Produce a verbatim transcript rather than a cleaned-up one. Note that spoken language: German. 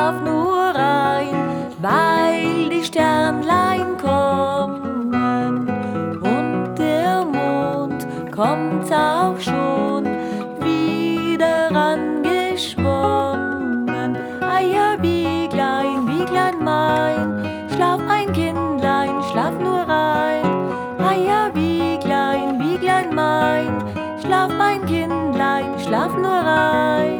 schlaf nur rein, weil die Sternlein kommen und der Mond kommt auch schon wieder angeschwommen. Eia, Wieglein, Wieglein mein, schlaf ein Kindlein, schlaf nur rein. Eia, Wieglein, Wieglein mein, schlaf mein Kindlein, schlaf nur rein.